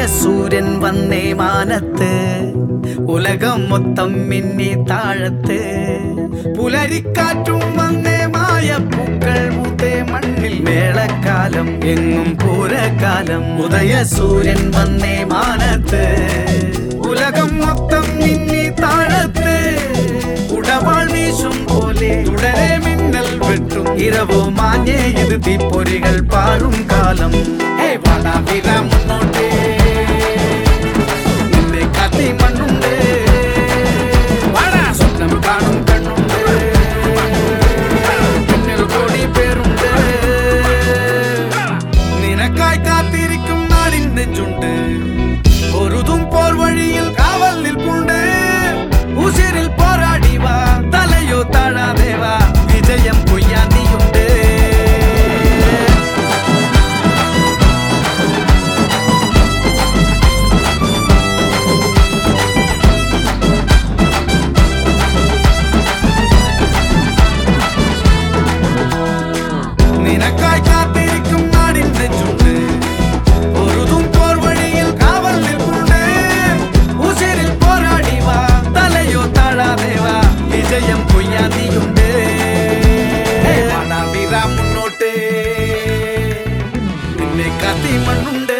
സൂര്യൻ വന്നേ മാനത്ത്, ഉലകം മൊത്തം മിന്നി താഴത്ത്. പുലരിക്കാറ്റും വന്നേ മായ പൂക്കൾ പൂത്തേ മണ്ണിൽ. മേളക്കാലം എങ്ങും പൂരക്കാലം. ഉദയ സൂര്യൻ വന്നേ മാനത്ത്, ഉലകം മൊത്തം മിന്നി താഴത്ത്. ഉടവാൾ വീശും പോലെ തുടരെ മിന്നൽ വെട്ടും. ഇരവോ മാഞ്ഞേ ഇത് തീപ്പൊരികൾ പാറും കാലം. മുന്നോട്ടേ നിന്നെ കാത്തി മണ്ണുണ്ട്. സ്വപ്നം കാണും കണ്ണുണ്ട്. പിന്നിൽ കോടി പേരുണ്ട്. നിനക്കായി കാത്തിരിക്കും നാടിൻ നെഞ്ചുണ്ട്. ഒരുതും പോർ വഴിയിൽ കാവൽ നിൽപ്പുണ്ട്. ഉശിരിൽ പോരാടി വാ, തലയോ താഴാതെ വാ. വിജയം കൊയ്യാൻ നീയുണ്ട്. നിനക്കായി കാത്തിരിക്കും നാടിൻ നെഞ്ചുണ്ട്. ഒരുതും പോർ വഴിയിൽ കാവൽ നിൽപ്പുണ്ട്. ഉശിരിൽ പോരാടി വാ, തലയോ താഴാതെ വാ. വിജയം കൊയ്യാൻ നീയുണ്ട്. മുന്നോട്ട് നിന്നെ കാത്തി മണ്ണുണ്ട്.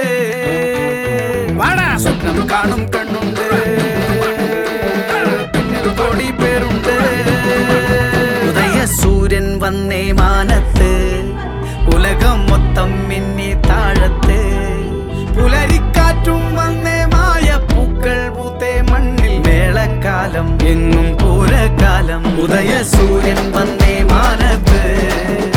സ്വപ്നം കാണും കണ്ണുണ്ട്. പിന്നിൽ കോടി പേരുണ്ട്. ഉദയ സൂര്യൻ വന്നേ മാനത്ത്, ഉലകം മൊത്തം മിന്നി താഴത്ത്. പുലരിക്കാറ്റും വന്നേ മായ പൂക്കൾ പൂത്തേ മണ്ണിൽ. മേളക്കാലം എങ്ങും പൂരക്കാലം. ഉദയ സൂര്യൻ വന്നേ മാനത്ത്.